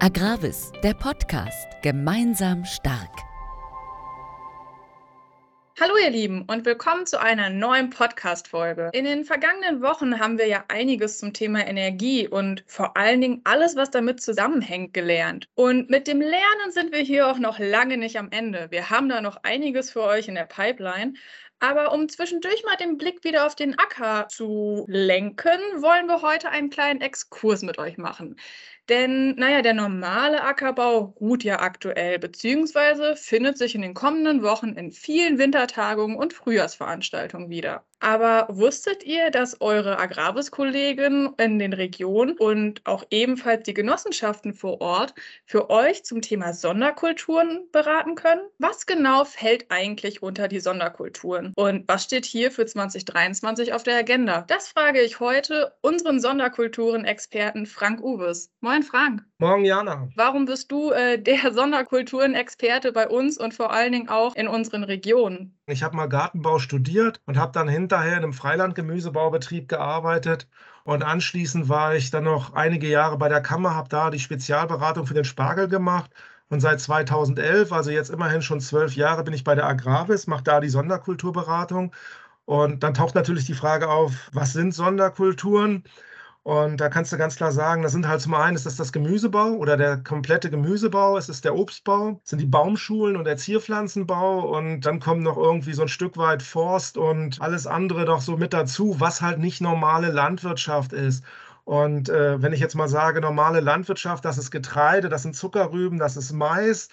Agravis, der Podcast. Gemeinsam stark. Hallo ihr Lieben und willkommen zu einer neuen Podcast-Folge. In den vergangenen Wochen haben wir ja einiges zum Thema Energie und vor allen Dingen alles, was damit zusammenhängt, gelernt. Und mit dem Lernen sind wir hier auch noch lange nicht am Ende. Wir haben da noch einiges für euch in der Pipeline. Aber um zwischendurch mal den Blick wieder auf den Acker zu lenken, wollen wir heute einen kleinen Exkurs mit euch machen. Denn, der normale Ackerbau ruht ja aktuell, beziehungsweise findet sich in den kommenden Wochen in vielen Wintertagungen und Frühjahrsveranstaltungen wieder. Aber wusstet ihr, dass eure Agravis-Kollegen in den Regionen und auch ebenfalls die Genossenschaften vor Ort für euch zum Thema Sonderkulturen beraten können? Was genau fällt eigentlich unter die Sonderkulturen? Und was steht hier für 2023 auf der Agenda? Das frage ich heute unseren Sonderkulturen-Experten Frank Uwes. Moin Frank. Morgen, Jana. Warum bist du der Sonderkulturen-Experte bei uns und vor allen Dingen auch in unseren Regionen? Ich habe mal Gartenbau studiert und habe dann hinterher in einem Freiland-Gemüsebaubetrieb gearbeitet. Und anschließend war ich dann noch einige Jahre bei der Kammer, habe da die Spezialberatung für den Spargel gemacht. Und seit 2011, also jetzt immerhin schon 12 Jahre, bin ich bei der Agravis, mache da die Sonderkulturberatung. Und dann taucht natürlich die Frage auf, was sind Sonderkulturen? Und da kannst du ganz klar sagen, das sind halt zum einen ist das Gemüsebau oder der komplette Gemüsebau, es ist der Obstbau, es sind die Baumschulen und der Zierpflanzenbau und dann kommt noch irgendwie so ein Stück weit Forst und alles andere noch so mit dazu, was halt nicht normale Landwirtschaft ist. Und wenn ich jetzt mal sage, normale Landwirtschaft, das ist Getreide, das sind Zuckerrüben, das ist Mais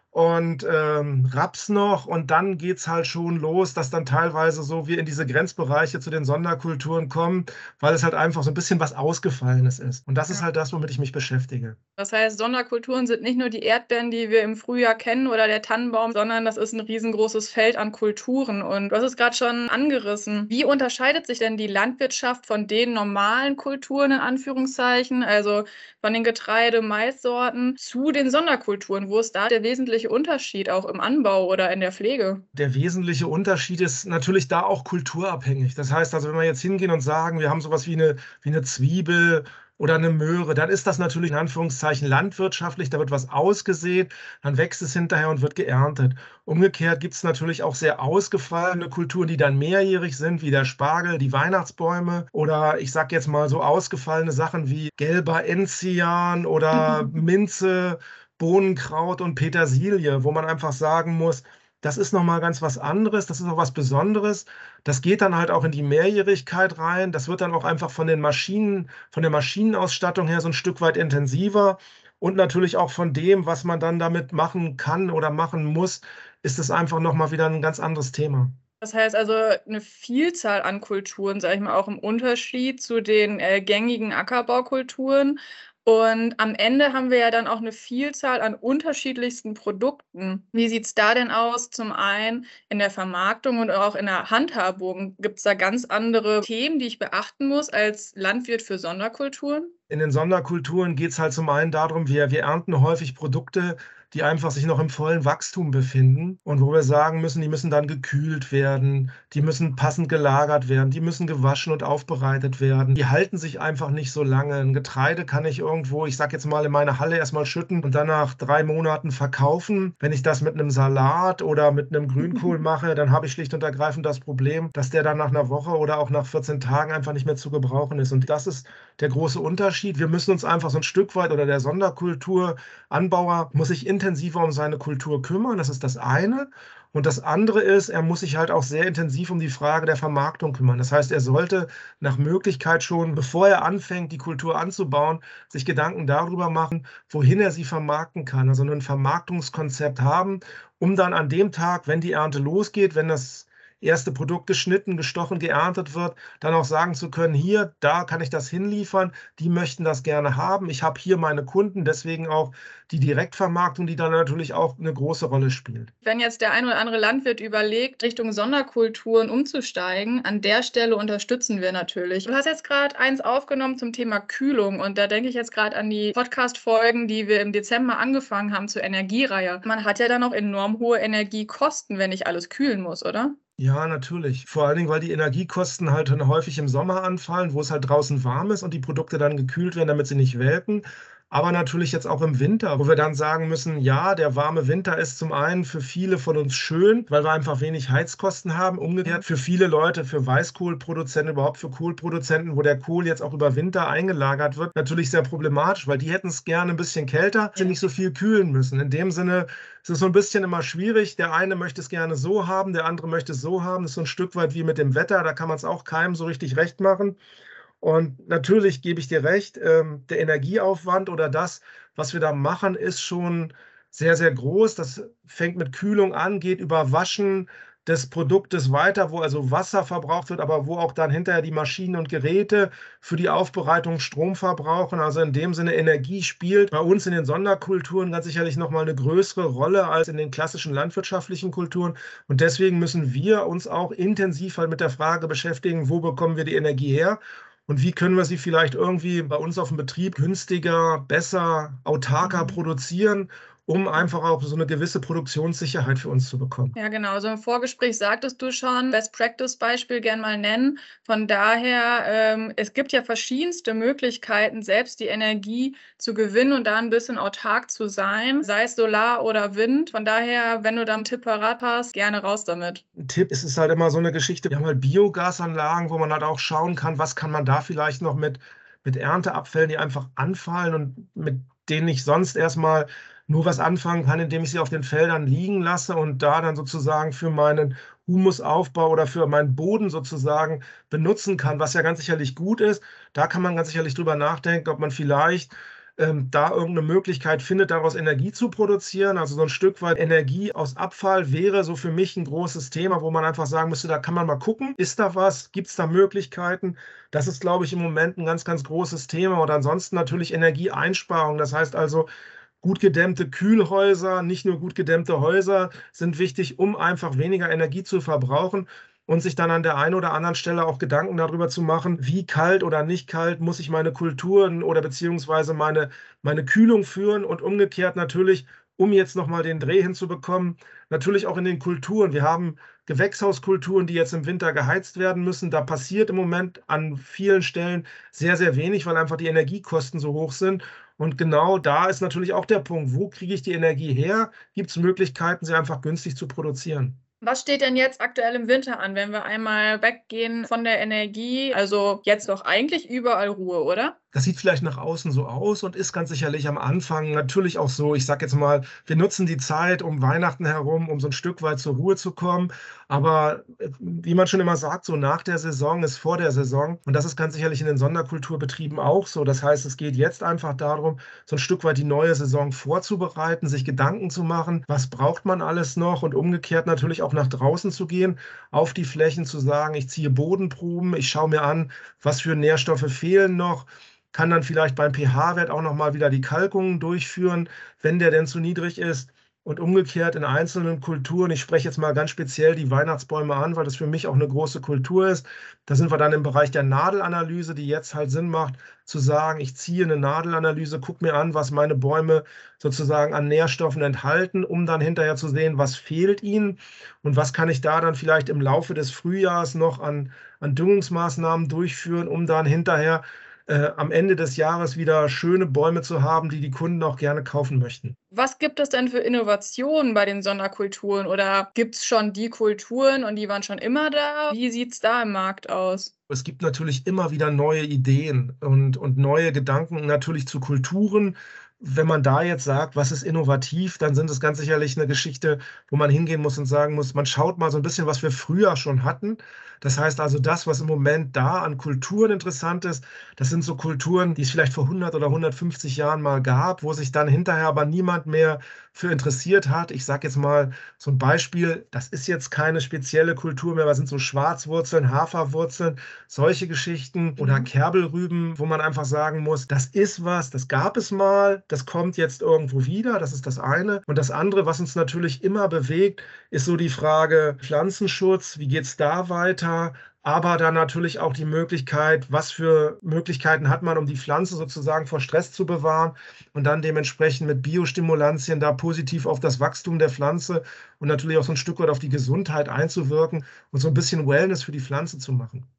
und Raps noch. Und dann geht es halt schon los, dass dann teilweise so wir in diese Grenzbereiche zu den Sonderkulturen kommen, weil es halt einfach so ein bisschen was Ausgefallenes ist. Und das ist halt das, womit ich mich beschäftige. Das heißt, Sonderkulturen sind nicht nur die Erdbeeren, die wir im Frühjahr kennen oder der Tannenbaum, sondern das ist ein riesengroßes Feld an Kulturen. Und du hast es gerade schon angerissen. Wie unterscheidet sich denn die Landwirtschaft von den normalen Kulturen in Anführungszeichen, also von den Getreide-, Maissorten zu den Sonderkulturen? Wo ist da der wesentliche Unterschied auch im Anbau oder in der Pflege? Der wesentliche Unterschied ist natürlich da auch kulturabhängig. Das heißt also, wenn wir jetzt hingehen und sagen, wir haben sowas wie eine Zwiebel oder eine Möhre, dann ist das natürlich in Anführungszeichen landwirtschaftlich, da wird was ausgesät, dann wächst es hinterher und wird geerntet. Umgekehrt gibt es natürlich auch sehr ausgefallene Kulturen, die dann mehrjährig sind, wie der Spargel, die Weihnachtsbäume oder ich sage jetzt mal so ausgefallene Sachen wie gelber Enzian oder Minze, Bohnenkraut und Petersilie, wo man einfach sagen muss, das ist noch mal ganz was anderes, das ist noch was Besonderes. Das geht dann halt auch in die Mehrjährigkeit rein. Das wird dann auch einfach von den Maschinen, von der Maschinenausstattung her so ein Stück weit intensiver. Und natürlich auch von dem, was man dann damit machen kann oder machen muss, ist es einfach noch mal wieder ein ganz anderes Thema. Das heißt also eine Vielzahl an Kulturen, sage ich mal, auch im Unterschied zu den gängigen Ackerbaukulturen. Und am Ende haben wir ja dann auch eine Vielzahl an unterschiedlichsten Produkten. Wie sieht es da denn aus? Zum einen in der Vermarktung und auch in der Handhabung. Gibt es da ganz andere Themen, die ich beachten muss als Landwirt für Sonderkulturen? In den Sonderkulturen geht es halt zum einen darum, wir ernten häufig Produkte, die einfach sich noch im vollen Wachstum befinden und wo wir sagen müssen, die müssen dann gekühlt werden, die müssen passend gelagert werden, die müssen gewaschen und aufbereitet werden. Die halten sich einfach nicht so lange. Ein Getreide kann ich irgendwo, ich sag jetzt mal, in meine Halle erstmal schütten und dann nach 3 Monaten verkaufen. Wenn ich das mit einem Salat oder mit einem Grünkohl mache, dann habe ich schlicht und ergreifend das Problem, dass der dann nach einer Woche oder auch nach 14 Tagen einfach nicht mehr zu gebrauchen ist. Und das ist der große Unterschied. Wir müssen uns einfach so ein Stück weit oder der Sonderkulturanbauer muss sich intensiver um seine Kultur kümmern. Das ist das eine. Und das andere ist, er muss sich halt auch sehr intensiv um die Frage der Vermarktung kümmern. Das heißt, er sollte nach Möglichkeit schon, bevor er anfängt, die Kultur anzubauen, sich Gedanken darüber machen, wohin er sie vermarkten kann. Also ein Vermarktungskonzept haben, um dann an dem Tag, wenn die Ernte losgeht, wenn das erste Produkt geschnitten, gestochen, geerntet wird, dann auch sagen zu können, hier, da kann ich das hinliefern, die möchten das gerne haben. Ich habe hier meine Kunden, deswegen auch die Direktvermarktung, die dann natürlich auch eine große Rolle spielt. Wenn jetzt der ein oder andere Landwirt überlegt, Richtung Sonderkulturen umzusteigen, an der Stelle unterstützen wir natürlich. Du hast jetzt gerade eins aufgenommen zum Thema Kühlung und da denke ich jetzt gerade an die Podcast-Folgen, die wir im Dezember angefangen haben zur Energiereihe. Man hat ja dann auch enorm hohe Energiekosten, wenn ich alles kühlen muss, oder? Ja, natürlich. Vor allen Dingen, weil die Energiekosten halt häufig im Sommer anfallen, wo es halt draußen warm ist und die Produkte dann gekühlt werden, damit sie nicht welken. aber natürlich jetzt auch im Winter, wo wir dann sagen müssen, ja, der warme Winter ist zum einen für viele von uns schön, weil wir einfach wenig Heizkosten haben. Umgekehrt für viele Leute, für Weißkohlproduzenten, überhaupt für Kohlproduzenten, wo der Kohl jetzt auch über Winter eingelagert wird, natürlich sehr problematisch, weil die hätten es gerne ein bisschen kälter, sie nicht so viel kühlen müssen. In dem Sinne ist es so ein bisschen immer schwierig. Der eine möchte es gerne so haben, der andere möchte es so haben. Das ist so ein Stück weit wie mit dem Wetter, da kann man es auch keinem so richtig recht machen. Und natürlich gebe ich dir recht, der Energieaufwand oder das, was wir da machen, ist schon sehr, sehr groß. Das fängt mit Kühlung an, geht über Waschen des Produktes weiter, wo also Wasser verbraucht wird, aber wo auch dann hinterher die Maschinen und Geräte für die Aufbereitung Strom verbrauchen. Also in dem Sinne, Energie spielt bei uns in den Sonderkulturen ganz sicherlich nochmal eine größere Rolle als in den klassischen landwirtschaftlichen Kulturen. Und deswegen müssen wir uns auch intensiv halt mit der Frage beschäftigen, wo bekommen wir die Energie her? Und wie können wir sie vielleicht irgendwie bei uns auf dem Betrieb günstiger, besser, autarker produzieren, um einfach auch so eine gewisse Produktionssicherheit für uns zu bekommen? Ja, genau. So im Vorgespräch sagtest du schon, Best-Practice-Beispiel gern mal nennen. Von daher, es gibt ja verschiedenste Möglichkeiten, selbst die Energie zu gewinnen und da ein bisschen autark zu sein, sei es Solar oder Wind. Von daher, wenn du da einen Tipp parat hast, gerne raus damit. Ein Tipp ist es halt immer so eine Geschichte. Wir haben halt Biogasanlagen, wo man halt auch schauen kann, was kann man da vielleicht noch mit Ernteabfällen, die einfach anfallen und mit denen ich sonst erstmal nur was anfangen kann, indem ich sie auf den Feldern liegen lasse und da dann sozusagen für meinen Humusaufbau oder für meinen Boden sozusagen benutzen kann, was ja ganz sicherlich gut ist. Da kann man ganz sicherlich drüber nachdenken, ob man vielleicht da irgendeine Möglichkeit findet, daraus Energie zu produzieren. Also so ein Stück weit Energie aus Abfall wäre so für mich ein großes Thema, wo man einfach sagen müsste, da kann man mal gucken, ist da was, gibt es da Möglichkeiten? Das ist, glaube ich, im Moment ein ganz, ganz großes Thema. Und ansonsten natürlich Energieeinsparung. Das heißt also, gut gedämmte Kühlhäuser, nicht nur gut gedämmte Häuser sind wichtig, um einfach weniger Energie zu verbrauchen und sich dann an der einen oder anderen Stelle auch Gedanken darüber zu machen, wie kalt oder nicht kalt muss ich meine Kulturen oder beziehungsweise meine Kühlung führen und umgekehrt natürlich, um jetzt nochmal den Dreh hinzubekommen, natürlich auch in den Kulturen. Wir haben Gewächshauskulturen, die jetzt im Winter geheizt werden müssen. Da passiert im Moment an vielen Stellen sehr, sehr wenig, weil einfach die Energiekosten so hoch sind. Und genau da ist natürlich auch der Punkt, wo kriege ich die Energie her? Gibt es Möglichkeiten, sie einfach günstig zu produzieren? Was steht denn jetzt aktuell im Winter an, wenn wir einmal weggehen von der Energie? Also jetzt doch eigentlich überall Ruhe, oder? Das sieht vielleicht nach außen so aus und ist ganz sicherlich am Anfang natürlich auch so. Ich sage jetzt mal, wir nutzen die Zeit um Weihnachten herum, um so ein Stück weit zur Ruhe zu kommen. Aber wie man schon immer sagt, so nach der Saison ist vor der Saison. Und das ist ganz sicherlich in den Sonderkulturbetrieben auch so. Das heißt, es geht jetzt einfach darum, so ein Stück weit die neue Saison vorzubereiten, sich Gedanken zu machen, was braucht man alles noch und umgekehrt natürlich auch nach draußen zu gehen, auf die Flächen zu sagen, ich ziehe Bodenproben, ich schaue mir an, was für Nährstoffe fehlen noch, kann dann vielleicht beim pH-Wert auch nochmal wieder die Kalkungen durchführen, wenn der denn zu niedrig ist. Und umgekehrt in einzelnen Kulturen, ich spreche jetzt mal ganz speziell die Weihnachtsbäume an, weil das für mich auch eine große Kultur ist. Da sind wir dann im Bereich der Nadelanalyse, die jetzt halt Sinn macht, zu sagen, ich ziehe eine Nadelanalyse, gucke mir an, was meine Bäume sozusagen an Nährstoffen enthalten, um dann hinterher zu sehen, was fehlt ihnen und was kann ich da dann vielleicht im Laufe des Frühjahrs noch an Düngungsmaßnahmen durchführen, um dann hinterher am Ende des Jahres wieder schöne Bäume zu haben, die die Kunden auch gerne kaufen möchten. Was gibt es denn für Innovationen bei den Sonderkulturen oder gibt es schon die Kulturen und die waren schon immer da? Wie sieht es da im Markt aus? Es gibt natürlich immer wieder neue Ideen und neue Gedanken natürlich zu Kulturen. Wenn man da jetzt sagt, was ist innovativ, dann sind es ganz sicherlich eine Geschichte, wo man hingehen muss und sagen muss, man schaut mal so ein bisschen, was wir früher schon hatten. Das heißt also, das, was im Moment da an Kulturen interessant ist, das sind so Kulturen, die es vielleicht vor 100 oder 150 Jahren mal gab, wo sich dann hinterher aber niemand mehr für interessiert hat. Ich sage jetzt mal so ein Beispiel, das ist jetzt keine spezielle Kultur mehr, was sind so Schwarzwurzeln, Haferwurzeln, solche Geschichten oder Kerbelrüben, wo man einfach sagen muss, das ist was, das gab es mal, das kommt jetzt irgendwo wieder, das ist das eine. Und das andere, was uns natürlich immer bewegt, ist so die Frage Pflanzenschutz, wie geht es da weiter? Aber dann natürlich auch die Möglichkeit, was für Möglichkeiten hat man, um die Pflanze sozusagen vor Stress zu bewahren und dann dementsprechend mit Biostimulantien da positiv auf das Wachstum der Pflanze und natürlich auch so ein Stück weit auf die Gesundheit einzuwirken und so ein bisschen Wellness für die Pflanze zu machen.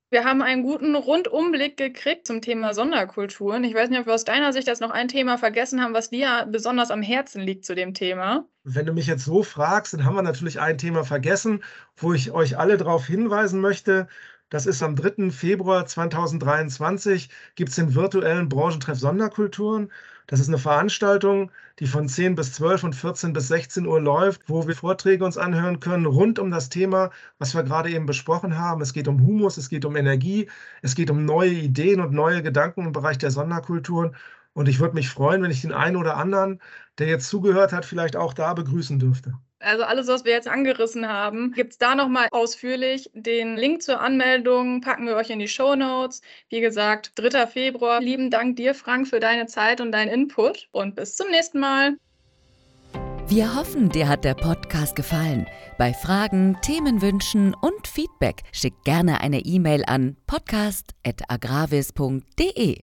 Wir haben einen guten Rundumblick gekriegt zum Thema Sonderkulturen. Ich weiß nicht, ob wir aus deiner Sicht jetzt noch ein Thema vergessen haben, was dir besonders am Herzen liegt zu dem Thema. Wenn du mich jetzt so fragst, dann haben wir natürlich ein Thema vergessen, wo ich euch alle darauf hinweisen möchte. Das ist am 3. Februar 2023 gibt es den virtuellen Branchentreff Sonderkulturen. Das ist eine Veranstaltung, die von 10 bis 12 und 14 bis 16 Uhr läuft, wo wir Vorträge uns anhören können rund um das Thema, was wir gerade eben besprochen haben. Es geht um Humus, es geht um Energie, es geht um neue Ideen und neue Gedanken im Bereich der Sonderkulturen. Und ich würde mich freuen, wenn ich den einen oder anderen, der jetzt zugehört hat, vielleicht auch da begrüßen dürfte. Also alles, was wir jetzt angerissen haben, gibt es da nochmal ausführlich. Den Link zur Anmeldung packen wir euch in die Shownotes. Wie gesagt, 3. Februar. Lieben Dank dir, Frank, für deine Zeit und deinen Input und bis zum nächsten Mal. Wir hoffen, dir hat der Podcast gefallen. Bei Fragen, Themenwünschen und Feedback schick gerne eine E-Mail an podcast@agravis.de.